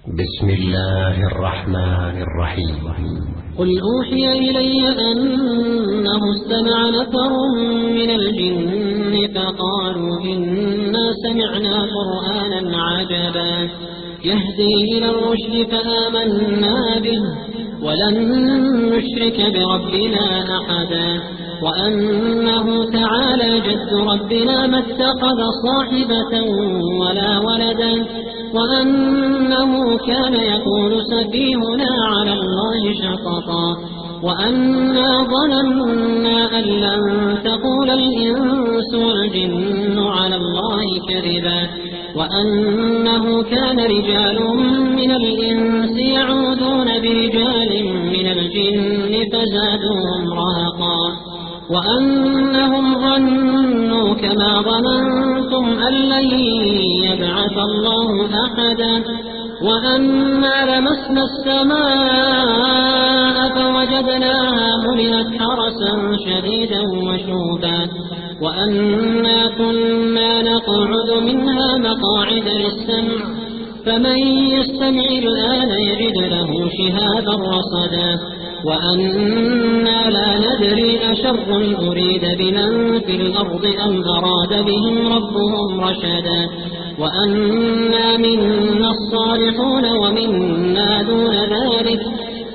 بسم الله الرحمن الرحيم. قل أوحي إلي أنه استمع نفر من الجن فقالوا إنا سمعنا قرآنا عجبا يهدي إلى الرشد فآمنا به ولن نشرك بربنا أحدا وأنه تعالى جد ربنا ما اتخذ صاحبة ولا ولدا وأنه كان يقول سفيهنا على الله شططا وأنا ظننا أن لن تقول الإنس والجن على الله كذبا وأنه كان رجال من الإنس يعوذون برجال من الجن فزادوهم رهقا وأنهم ظنوا كما ظننتم أن لن يبعث الله أحدا وأنا لمسنا السماء فوجدناها ملئت حرسا شديدا وشوبا وأنا كنا نقعد منها مقاعد للسمع فمن يستمع الآن يجد له شهابا رصدا وأنا لا ندري أشر أريد بمن في الأرض أم أراد بهم ربهم رشدا وأنا منا الصالحون ومنا دون ذلك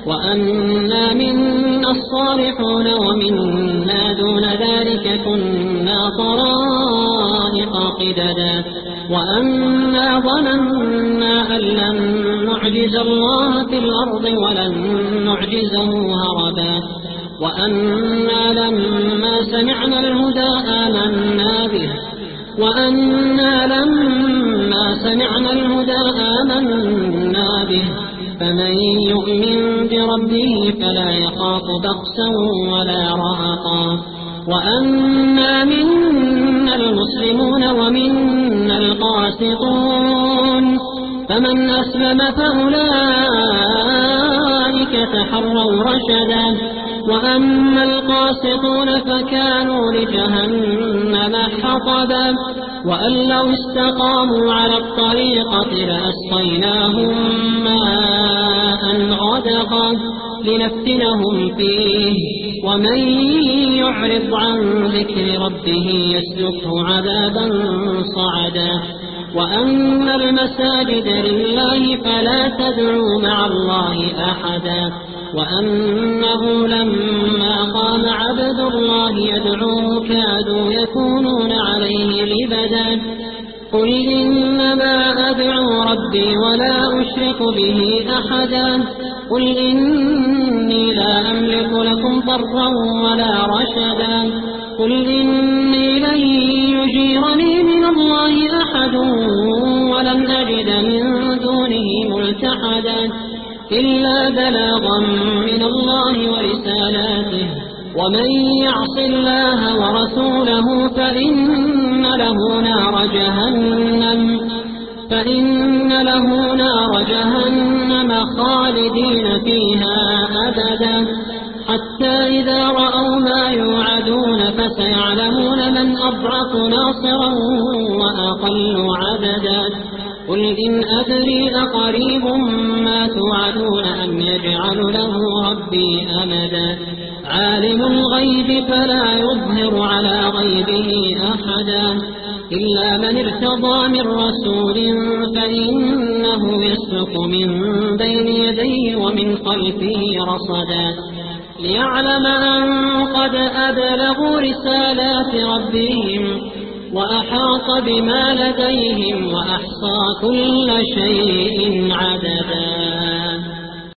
كنا طرائق قددا وأنا ظننا أن لن نعجز الله في الأرض ولن نعجزه هربا وأنا لما سمعنا الهدى آمنا به فمن يؤمن بربه فلا يخاف بخسا ولا رهقا وأنا منا المسلمون ومنا القاسطون فمن أسلم فأولئك تحروا رشدا وأما القاسطون فكانوا لجهنم حطبا وأن لو استقاموا على الطريقة لأسقيناهم ماء غدقا لنفتنهم فيه ومن يعرض عن ذكر ربه يسلكه عذابا صعدا وأن المساجد لله فلا تدعوا مع الله أحدا وأنه لما قام عبد الله يدعوه كادوا يكونون عليه لبدا قل إنما أدعو ربي ولا أشرك به أحدا قل إني لا أملك لكم ضرا ولا رشدا قل إني لن يجيرني من الله أحد ولن أجد من دونه ملتحدا إلا بلاغا من الله ورسالاته ومن يعص الله ورسوله فإن له نار جهنم خالدين فيها أبدا حتى إذا رأوا ما يوعدون فسيعلمون من أضعف ناصرا وأقل عددا قل إن أدري أقريب ما توعدون أم يجعل له ربي أمدا عالم الغيب فلا يظهر على غيبه أحدا إلا من ارتضى من رسول فإنه يسلك من بين يديه ومن خلفه رصدا ليعلم أن قد أبلغوا رسالات ربهم وأحاط بما لديهم وأحصى كل شيء عددا.